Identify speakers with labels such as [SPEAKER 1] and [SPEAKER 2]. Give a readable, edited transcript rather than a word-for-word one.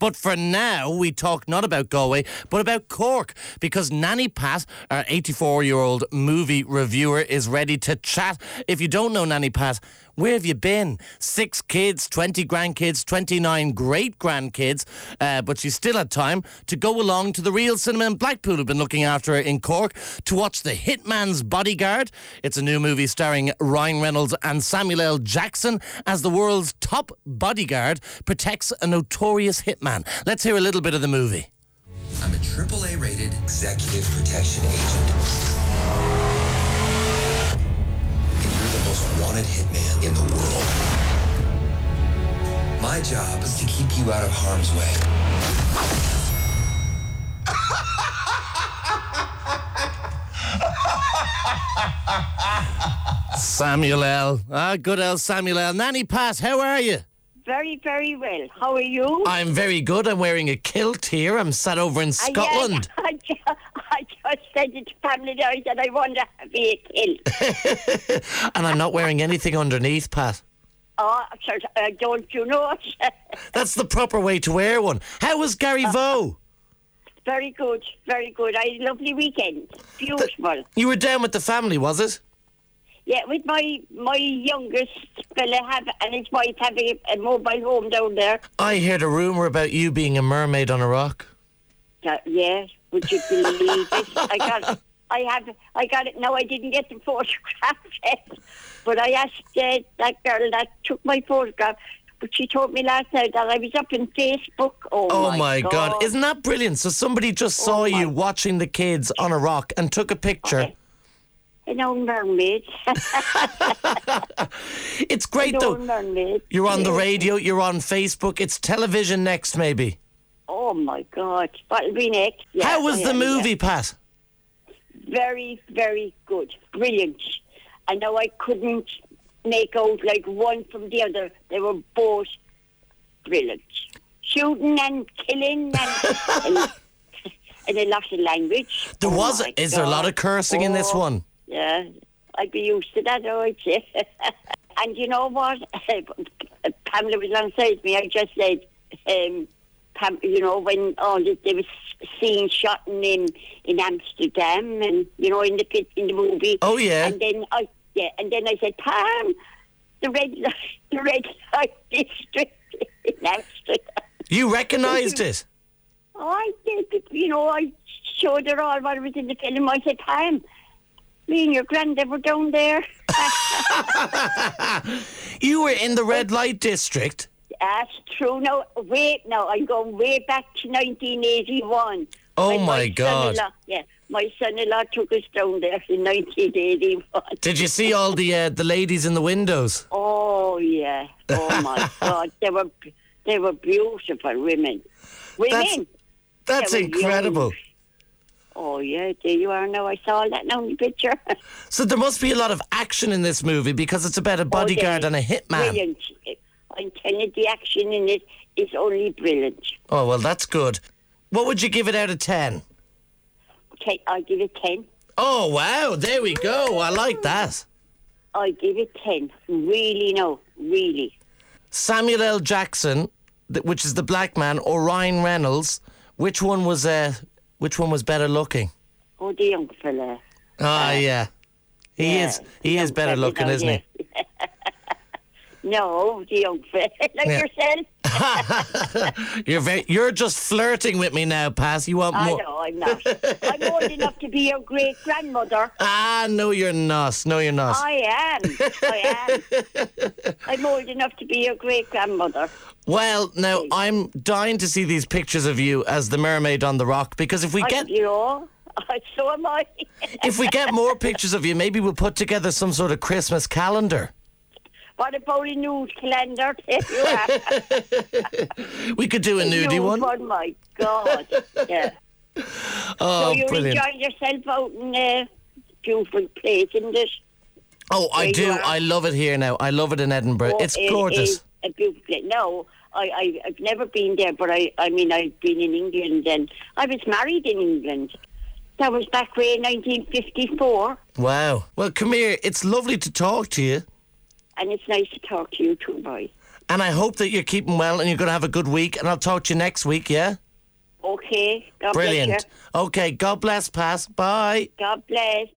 [SPEAKER 1] But for now, we talk not about Galway, but about Cork, because Nanny Pat, our 84-year-old movie reviewer, is ready to chat. If you don't know Nanny Pat, where have you been? 6 kids, 20 grandkids, 29 great-grandkids, but she still had time to go along to the Real Cinema in Blackpool, who've been looking after her in Cork, to watch The Hitman's Bodyguard. It's a new movie starring Ryan Reynolds and Samuel L. Jackson as the world's top bodyguard protects a notorious hitman. Let's hear a little bit of the movie.
[SPEAKER 2] I'm a AAA-rated executive protection agent. And you're the most wanted hitman in the world. My job is to keep you out of harm's way.
[SPEAKER 1] Samuel L. Good old Samuel L. Nanny Pat, how are you?
[SPEAKER 3] Very, very well. How are you?
[SPEAKER 1] I'm very good. I'm wearing a kilt here. I'm sat over in Scotland.
[SPEAKER 3] I just said it to family now that I want to have a kilt.
[SPEAKER 1] And I'm not wearing anything underneath, Pat.
[SPEAKER 3] Oh, don't you know it?
[SPEAKER 1] That's the proper way to wear one. How was Gary Vaux?
[SPEAKER 3] Very good, very good. I had a lovely weekend. Beautiful.
[SPEAKER 1] You were down with the family, was it?
[SPEAKER 3] Yeah, with my youngest fella and his wife having a mobile home down there.
[SPEAKER 1] I heard a rumour about you being a mermaid on a rock.
[SPEAKER 3] Yeah, would you believe it? I got it. No, I didn't get the photograph yet, but I asked that girl that took my photograph. But she told me last night that I was up on Facebook. Oh
[SPEAKER 1] my God. Isn't that brilliant? So somebody just saw you watching the kids on a rock and took a picture.
[SPEAKER 3] Okay. An old mermaid.
[SPEAKER 1] It's great though.
[SPEAKER 3] Mermaid.
[SPEAKER 1] You're on the radio, you're on Facebook. It's television next, maybe.
[SPEAKER 3] Oh my God. What'll be next? Yeah,
[SPEAKER 1] how was the movie, Pat?
[SPEAKER 3] Very, very good. Brilliant. I know I couldn't make out like one from the other. They were both brilliant. Shooting and killing and and a lot of language.
[SPEAKER 1] Is there a lot of cursing in this one?
[SPEAKER 3] Yeah, I'd be used to that, I'd say. And you know what? Pamela was on side me. I just said, you know, when they were seen shooting in Amsterdam and, you know, in the movie.
[SPEAKER 1] Oh, yeah.
[SPEAKER 3] And then I said, Pam, the red light district in Amsterdam.
[SPEAKER 1] You recognised it?
[SPEAKER 3] Oh, I did. You know, I showed her all what was in the film. I said, Pam, me and your granddad were down there.
[SPEAKER 1] You were in the red light district?
[SPEAKER 3] That's true. No, I'm going way back to 1981.
[SPEAKER 1] Oh, my God.
[SPEAKER 3] My son-in-law took us down there in 1981.
[SPEAKER 1] Did you see all the ladies in the windows?
[SPEAKER 3] Oh, yeah. Oh, my God. They were beautiful women.
[SPEAKER 1] That's incredible.
[SPEAKER 3] Young. Oh, yeah, there you are now. I saw that now in the picture.
[SPEAKER 1] So there must be a lot of action in this movie because it's about a bodyguard and a hitman.
[SPEAKER 3] Brilliant. I'm telling you, the action in it is only brilliant.
[SPEAKER 1] Oh, well, that's good. What would you give it out of 10?
[SPEAKER 3] Okay, I'll give it 10.
[SPEAKER 1] Oh, wow, there we go. I like that.
[SPEAKER 3] I give it 10. Really, no, really.
[SPEAKER 1] Samuel L. Jackson, which is the black man, or Ryan Reynolds, which one was better looking?
[SPEAKER 3] Oh, the young fella.
[SPEAKER 1] Yeah. He is better looking, isn't he?
[SPEAKER 3] No, the young fella, yourself.
[SPEAKER 1] You're just flirting with me now, Pat. You want more?
[SPEAKER 3] No, I'm not. I'm old enough to be your great grandmother.
[SPEAKER 1] No, you're not. No, you're not.
[SPEAKER 3] I am. I'm old enough to be your great grandmother.
[SPEAKER 1] Well, now I'm dying to see these pictures of you as the mermaid on the rock because if we get,
[SPEAKER 3] so am I.
[SPEAKER 1] If we get more pictures of you, maybe we'll put together some sort of Christmas calendar.
[SPEAKER 3] What about a nude calendar?
[SPEAKER 1] We could do a nudie one.
[SPEAKER 3] Oh my God! Yeah.
[SPEAKER 1] Oh,
[SPEAKER 3] so you're
[SPEAKER 1] brilliant.
[SPEAKER 3] enjoying yourself out in a beautiful place, isn't it?
[SPEAKER 1] Oh, I do. I love it here now. I love it in Edinburgh. It's gorgeous.
[SPEAKER 3] It's a beautiful place. No, I've never been there, but I mean, I've been in England and I was married in England. That was back way in 1954.
[SPEAKER 1] Wow. Well, come here. It's lovely to talk to you.
[SPEAKER 3] And it's nice to talk to you too, boy.
[SPEAKER 1] And I hope that you're keeping well and you're going to have a good week. And I'll talk to you next week, yeah?
[SPEAKER 3] Okay. God
[SPEAKER 1] Brilliant.
[SPEAKER 3] bless you.
[SPEAKER 1] Okay, God bless, Pat. Bye.
[SPEAKER 3] God bless.